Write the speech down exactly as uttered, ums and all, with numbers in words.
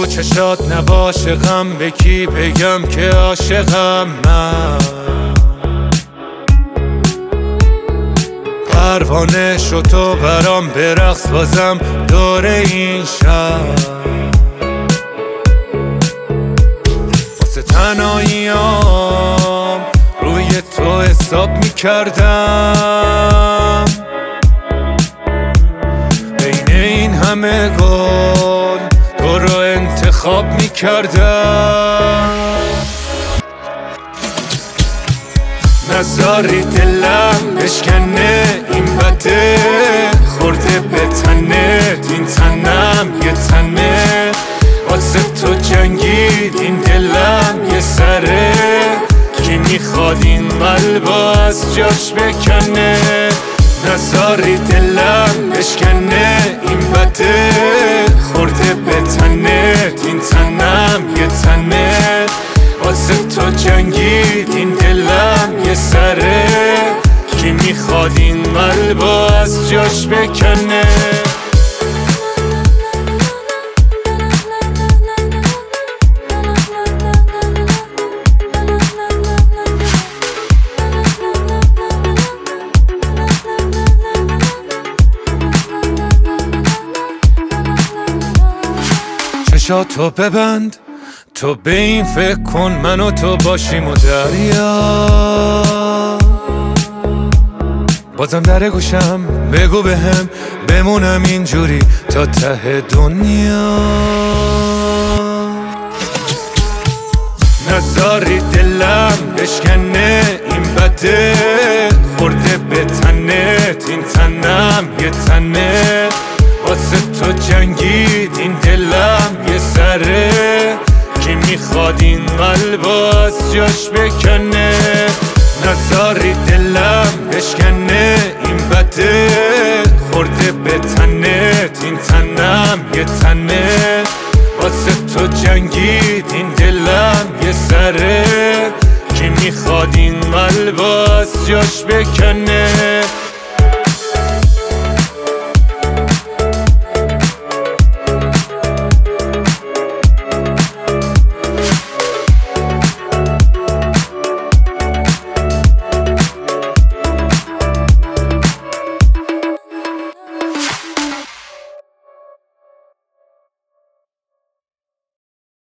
تو چشات نباشه غم، به کی بگم که عاشقم من؟ پروانه شو تو برام برقص بازم دور این شهر، واسه تنهاییام روی تو حساب میکردم، بین این همه گل تو رو انتخاب میکردم. نذاری دلم بشکنه این بده، خورده به تنت این تنم یه تنه، واسه تو جنگید این دلم یه سره، کی میخواد این قلب از جاش بکنه؟ نذاری دلم بشکنه این بده، خورده به تنت این تنم یه تنه، واسه تو جنگید این دلم یه سره، کی میخواد این قلب از جاش بکنه؟ چشاتو ببند، تو به این فکر کن من و تو باشیم و دریا، بازم در گوشم بگو بهم بمونم اینجوری تا ته دنیا. نذاری دلم بشکنه این بده، خورده به تنت این تنم یه تنه، واسه تو جنگید این دلم یه سره، کی میخواد این قلب از جاش بکنه؟ نذاری دلم بشکنه این بده، خورده به تنت این تنم یه تنه، واسه تو جنگید این دلم یه سره، کی میخواد این قلب از جاش بکنه؟